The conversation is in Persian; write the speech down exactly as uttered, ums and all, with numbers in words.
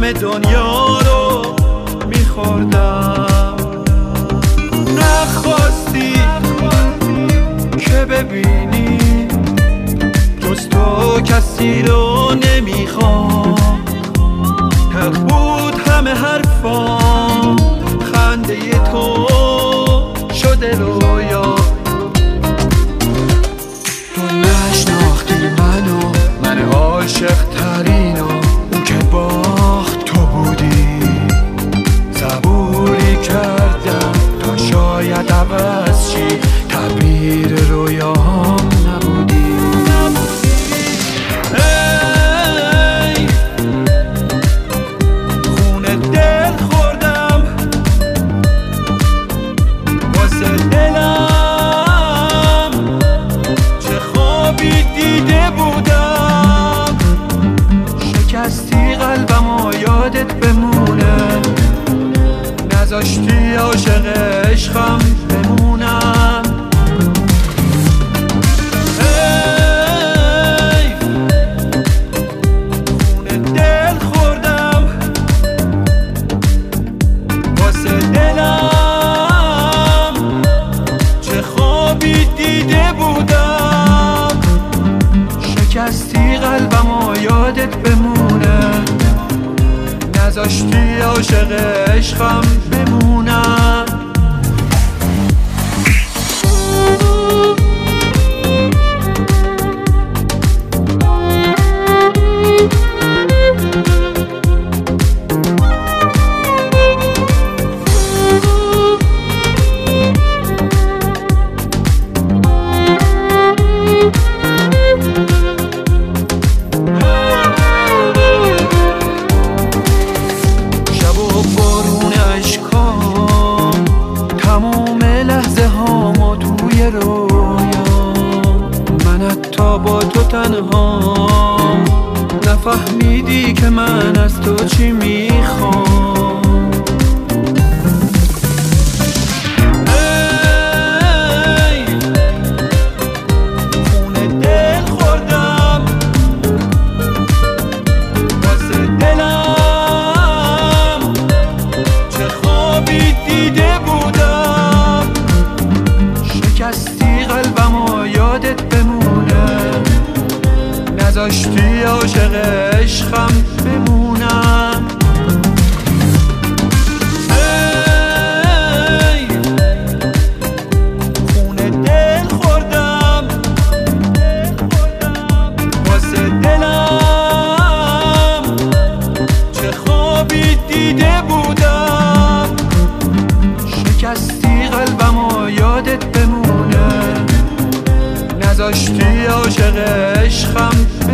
همه دنیا رو میخوردم. نخواستی که ببینی جز تو کسی رو نمیخوام. تلخ بود همه حرفام، خنده تو شده رویا. تو نشناختی منو، من عاشق ترینو، اون که باخت تو بودی. صبوری کردم تا شاید عوض شی، تعبیر رویاهام نبودی. ای خونه دل خوردم واسه دلم، چه خوابی دیده بودم. شکستی قلبم و یادت بمونه، نذاشتی عاشق عشقم بمونم. ای خونه دل خوردم واسه دلم، چه خوابی دیده بودم. شکستی قلبم و یادت بمونه، نذاشتی عاشق عشقم بمونم. با تو تنها نفهمیدی که من از تو چی میخوام. ای خونه دل خوردم واسه دلم، چه خوابی دیده بودم. شکستی قلبم و یادت بمونه، نذاشتی عاشق عشقم بمونم. ای خونه دل خوردم واسه دلم، چه خوابی دیده بودم. شکستی قلبم و یادت بمونه، نذاشتی عاشق عشقم